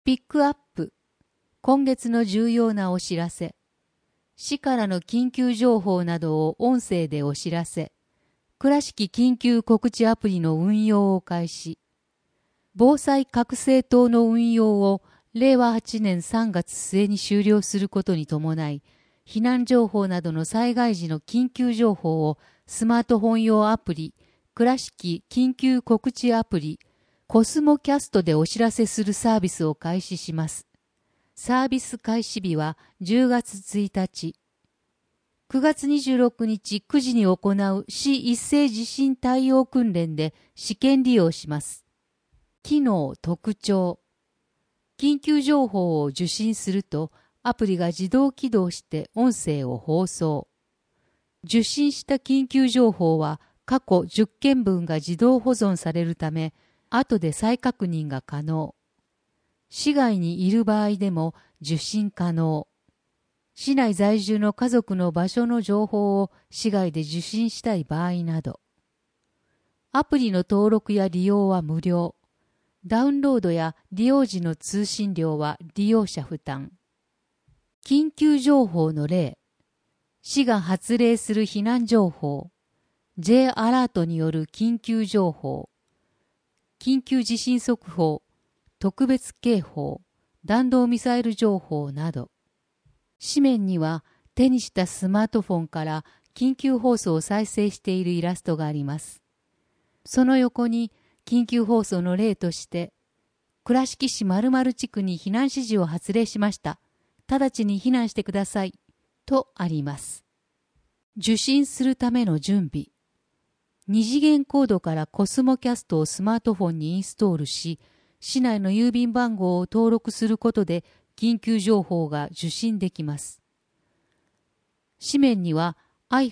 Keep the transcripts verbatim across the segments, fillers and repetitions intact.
ピックアップ。今月の重要なお知らせ。市からの緊急情報などを音声でお知らせ。倉敷緊急告知アプリの運用を開始。防災覚醒灯の運用をれいわはちねんさんがつ末に終了することに伴い、避難情報などの災害時の緊急情報をスマートフォン用アプリ、倉敷緊急告知アプリ、コスモキャストでお知らせするサービスを開始します。サービス開始日はじゅうがつついたち。くがつにじゅうろくにちくじに行う市一斉地震対応訓練で試験利用します。機能特徴。緊急情報を受信するとアプリが自動起動して音声を放送。受信した緊急情報は過去じゅっけんぶんが自動保存されるため、後で再確認が可能。市外にいる場合でも受信可能。市内在住の家族の場所の情報を市外で受信したい場合など。アプリの登録や利用は無料。ダウンロードや利用時の通信料は利用者負担。緊急情報の例。市が発令する避難情報。J アラートによる緊急情報。緊急地震速報、特別警報、弾道ミサイル情報など。紙面には手にしたスマートフォンから緊急放送を再生しているイラストがあります。その横に緊急放送の例として、倉敷市〇〇地区に避難指示を発令しました。直ちに避難してください。とあります。受信するための準備。二次元コードからコスモキャストをスマートフォンにインストールし、市内の郵便番号を登録することで緊急情報が受信できます。紙面には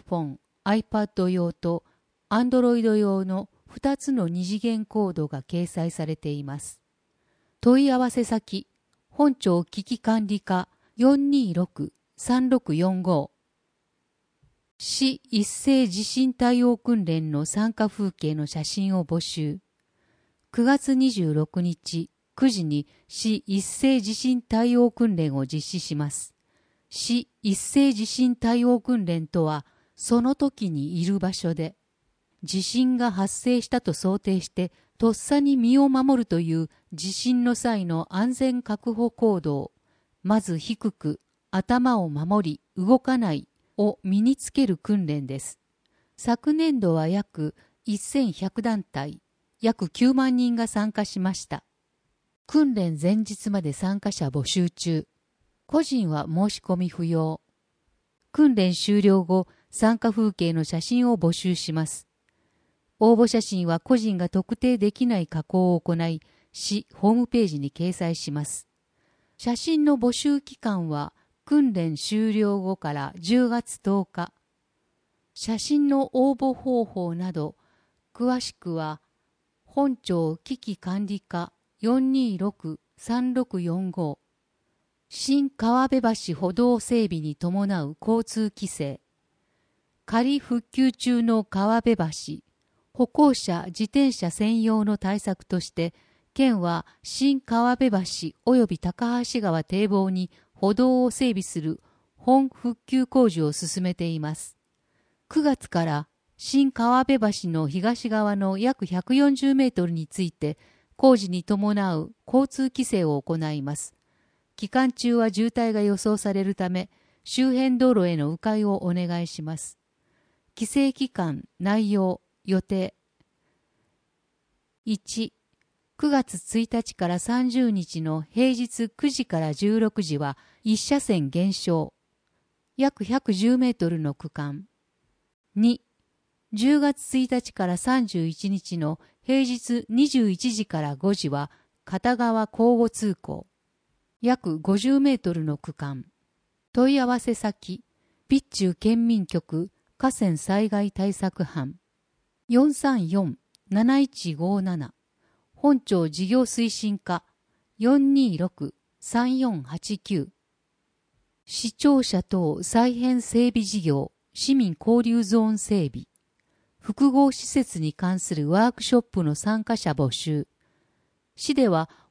iPhone、iPad 用と Android 用のふたつの二次元コードが掲載されています。問い合わせ先、本庁危機管理課 よんにーろくさんろくよんご。市一斉地震対応訓練の参加風景の写真を募集。くがつにじゅうろくにちくじに市一斉地震対応訓練を実施します。市一斉地震対応訓練とは、その時にいる場所で、地震が発生したと想定して、とっさに身を守るという地震の際の安全確保行動、まず低く頭を守り動かないを身につける訓練です。昨年度は約せんひゃくだんたい、約きゅうまんにんが参加しました。訓練前日まで参加者募集中。個人は申し込み不要。訓練終了後、参加風景の写真を募集します。応募写真は個人が特定できない加工を行い、市ホームページに掲載します。写真の募集期間は、訓練終了後からじゅうがつとおか。写真の応募方法など、詳しくは、本庁危機管理課 よんにーろくさんろくよんご。新川辺橋歩道整備に伴う交通規制。仮復旧中の川辺橋。歩行者、自転車専用の対策として、県は新川辺橋及び高橋川堤防に歩道を整備する本復旧工事を進めています。くがつから新川辺橋の東側の約ひゃくよんじゅうメートルについて工事に伴う交通規制を行います。期間中は渋滞が予想されるため、周辺道路への迂回をお願いします。規制期間、内容、予定。いち、くがつついたちからさんじゅうにちの平日くじからじゅうろくじはいっしゃせん減少。約ひゃくじゅうメートルの区間。に、じゅうがつついたちからさんじゅういちにちの平日にじゅういちじからごじは片側交互通行。約ごじゅうメートルの区間。問い合わせ先、備中県民局河川災害対策班。よんさんよん なないちごなな。本庁事業推進課 よんにーろくさんよんはちきゅう。市庁舎等再編整備事業市民交流ゾーン整備。複合施設に関するワークショップの参加者募集。市では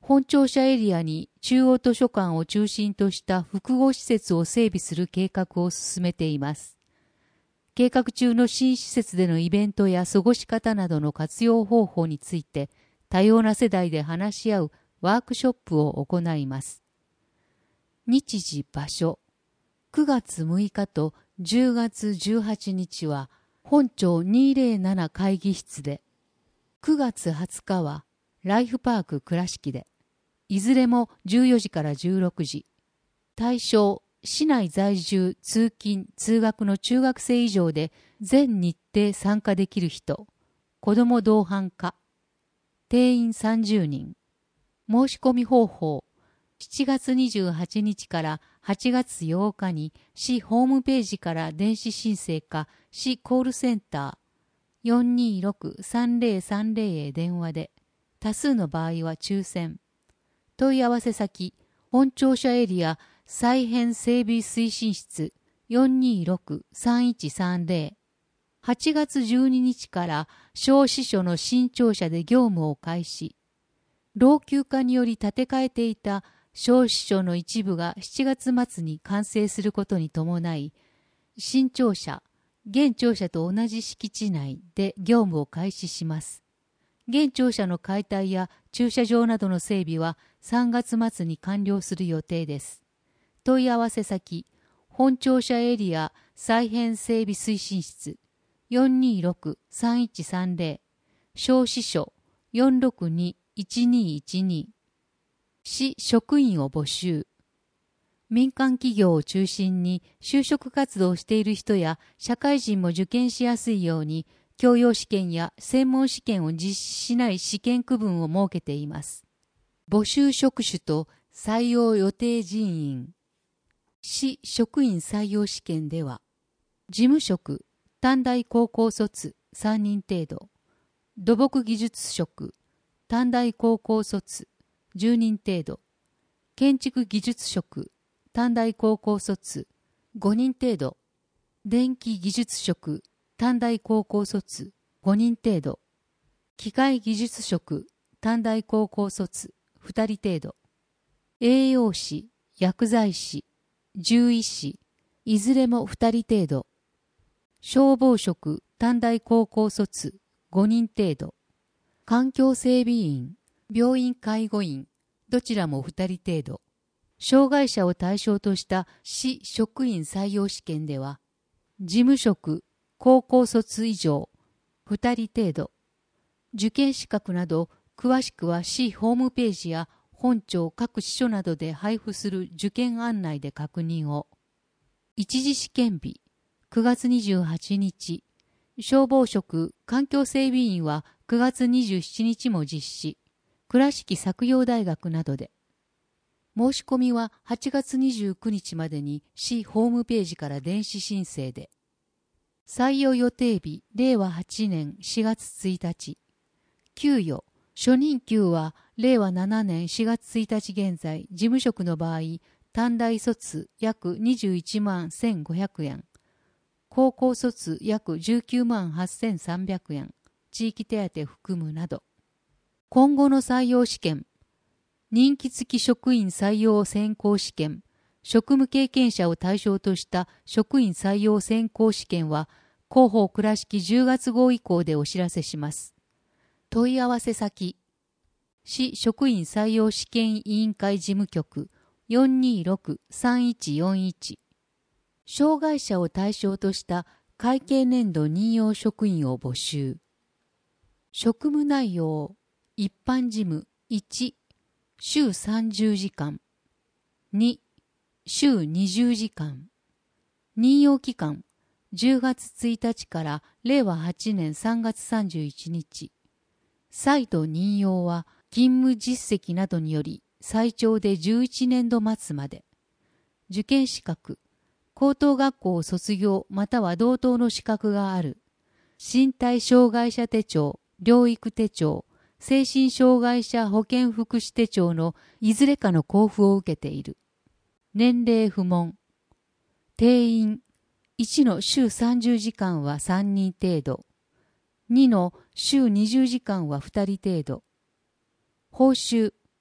本庁舎エリアに中央図書館を中心とした複合施設を整備する計画を進めています。計画中の新施設でのイベントや過ごし方などの活用方法について多様な世代で話し合うワークショップを行います。日時場所、くがつむいかとじゅうがつじゅうはちにちは本庁にひゃくなな会議室で、くがつはつかはライフパーク倉敷で、いずれもじゅうよじからじゅうろくじ。対象、市内在住、通勤、通学の中学生以上で全日程参加できる人、子ども同伴可。定員さんじゅうにん。申し込み方法、しちがつにじゅうはちにちからはちがつようかに市ホームページから電子申請か市コールセンター よんにーろくさんぜろさんぜろ へ電話で、多数の場合は抽選。問い合わせ先、本庁舎エリア再編整備推進室 よんにーろくさんいちさんぜろ。はちがつじゅうににちから小支所の新庁舎で業務を開始。老朽化により建て替えていた小支所の一部がしちがつまつに完成することに伴い、新庁舎、現庁舎と同じ敷地内で業務を開始します。現庁舎の解体や駐車場などの整備はさんがつまつに完了する予定です。問い合わせ先、本庁舎エリア再編整備推進室 よんにーろくさんいちさんぜろ、小支所 よんろくにいちにーいちに。市職員を募集。民間企業を中心に就職活動をしている人や社会人も受験しやすいように、教養試験や専門試験を実施しない試験区分を設けています。募集職種と採用予定人員。市職員採用試験では、事務職、短大高校卒さんにん程度、土木技術職、短大高校卒じゅうにん程度、建築技術職、短大高校卒ごにん程度、電気技術職、短大高校卒ごにん程度、機械技術職、短大高校卒ふたり程度、栄養士、薬剤師、獣医師、いずれもふたり程度、消防職、短大高校卒ごにん程度、環境整備員、病院介護員、どちらもふたり程度、障害者を対象とした市職員採用試験では、事務職、高校卒以上、ふたり程度。受験資格など、詳しくは市ホームページや本庁各支所などで配布する受験案内で確認を。一次試験日、くがつにじゅうはちにち。消防職、環境整備員はくがつにじゅうしちにちも実施。倉敷作陽大学などで。申し込みははちがつにじゅうくにちまでに市ホームページから電子申請で。採用予定日、れいわはちねんしがつついたち。給与、初任給はれいわななねんしがつついたち現在、事務職の場合、短大卒約にじゅういちまんせんごひゃくえん、高校卒約じゅうきゅうまんはっせんさんびゃくえん、地域手当含むなど。今後の採用試験、任期付き職員採用選考試験、職務経験者を対象とした職員採用選考試験は、広報倉敷じゅうがつごう以降でお知らせします。問い合わせ先、市職員採用試験委員会事務局 よんにーろくさんいちよんいち。障害者を対象とした会計年度任用職員を募集。職務内容、一般事務いち、週さんじゅうじかん。に、週にじゅうじかん。任用期間、じゅうがつついたちかられいわはちねんさんがつさんじゅういちにち。再度任用は勤務実績などにより最長でじゅういちねんど末まで。受験資格、高等学校を卒業または同等の資格がある。身体障害者手帳、療育手帳、精神障害者保健福祉手帳のいずれかの交付を受けている。年齢不問。定員。いちの週さんじゅうじかんはさんにん程度。にの週にじゅうじかんはふたり程度。報酬。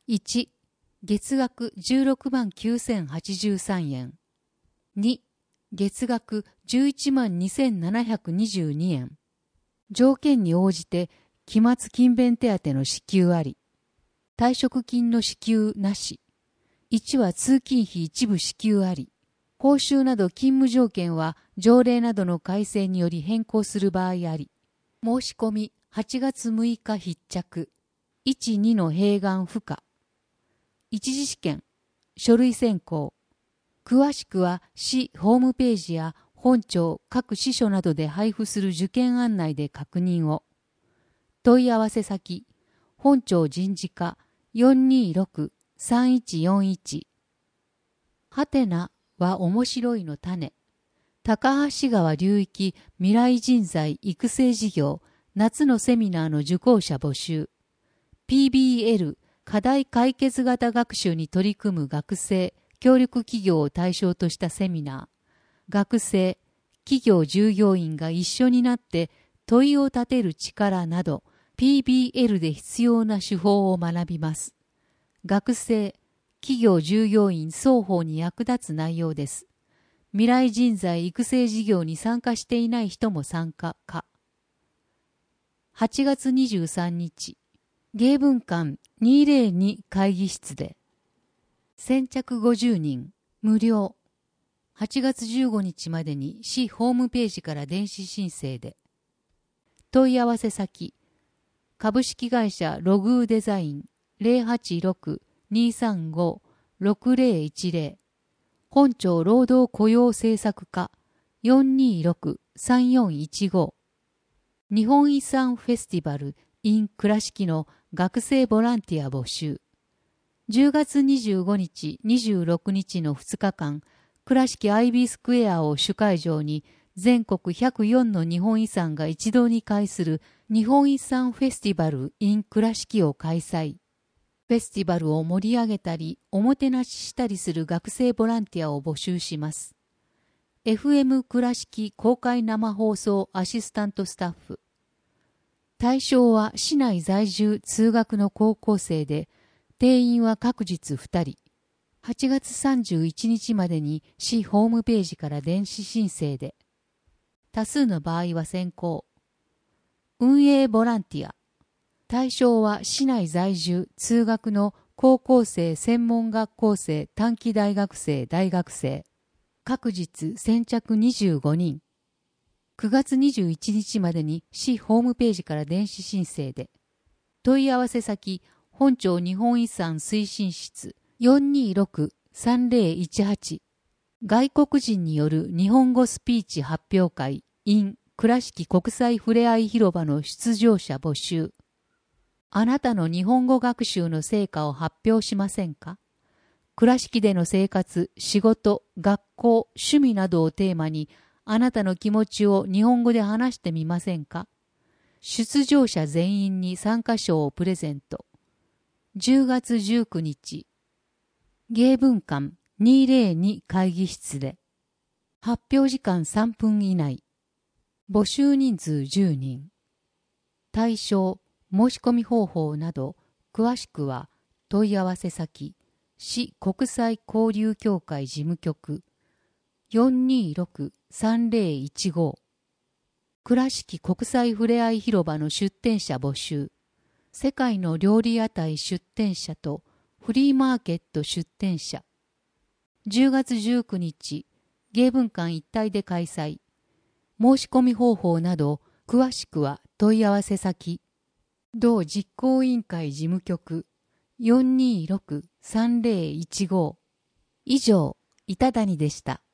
いち、月額じゅうろくまんきゅうせんはちじゅうさんえん。に、月額じゅういちまんにせんななひゃくにじゅうにえん。条件に応じて期末勤勉手当の支給あり。退職金の支給なし。いちは通勤費一部支給あり。報酬など勤務条件は条例などの改正により変更する場合あり。申し込みはちがつむいか必着。いち、にの併願不可。一次試験、書類選考。詳しくは市ホームページや本庁各支所などで配布する受験案内で確認を。問い合わせ先、本庁人事課 よんにーろくさんいちよんいち。はてなは面白いの種。高橋川流域未来人材育成事業夏のセミナーの受講者募集。ピービーエル 課題解決型学習に取り組む学生、協力企業を対象としたセミナー。学生、企業従業員が一緒になって問いを立てる力など ピービーエル で必要な手法を学びます。学生、企業従業員双方に役立つ内容です。未来人材育成事業に参加していない人も参加か。はちがつにじゅうさんにち、芸文館にひゃくに会議室で。先着ごじゅうにん、無料。はちがつじゅうごにちまでに市ホームページから電子申請で。問い合わせ先、株式会社ログーデザイン ゼロはちろく にーさんご ろくゼロいちゼロ。本庁労働雇用政策課 よんにーろくさんよんいちご。日本遺産フェスティバル in 倉敷の学生ボランティア募集。じゅうがつにじゅうごにち、にじゅうろくにちのふつかかん、倉敷アイビースクエアを主会場に全国ひゃくよんの日本遺産が一堂に会する日本遺産フェスティバル in 倉敷を開催。フェスティバルを盛り上げたり、おもてなししたりする学生ボランティアを募集します。エフエム 倉敷公開生放送アシスタントスタッフ。対象は市内在住通学の高校生で、定員は各日ふたり。はちがつさんじゅういちにちまでに市ホームページから電子申請で。多数の場合は先行。運営ボランティア。対象は市内在住通学の高校生専門学校生短期大学生大学生。各日先着にじゅうごにん。くがつにじゅういちにちまでに市ホームページから電子申請で。問い合わせ先、本庁日本遺産推進室 よんにーろくさんゼロいちはち。外国人による日本語スピーチ発表会 in 倉敷国際ふれあい広場の出場者募集。あなたの日本語学習の成果を発表しませんか？倉敷での生活、仕事、学校、趣味などをテーマにあなたの気持ちを日本語で話してみませんか？出場者全員に参加賞をプレゼント。じゅうがつじゅうくにち、芸文館にひゃくに会議室で。発表時間さんぷん以内。募集人数じゅうにん。対象、申し込み方法など、詳しくは問い合わせ先、市国際交流協会事務局 よんにーろくさんゼロいちご。倉敷国際ふれあい広場の出店者募集。世界の料理屋台出店者とフリーマーケット出店者。じゅうがつじゅうくにち、芸文館一体で開催。申し込み方法など、詳しくは問い合わせ先、同実行委員会事務局 よんにーろくさんゼロいちご。以上、板谷でした。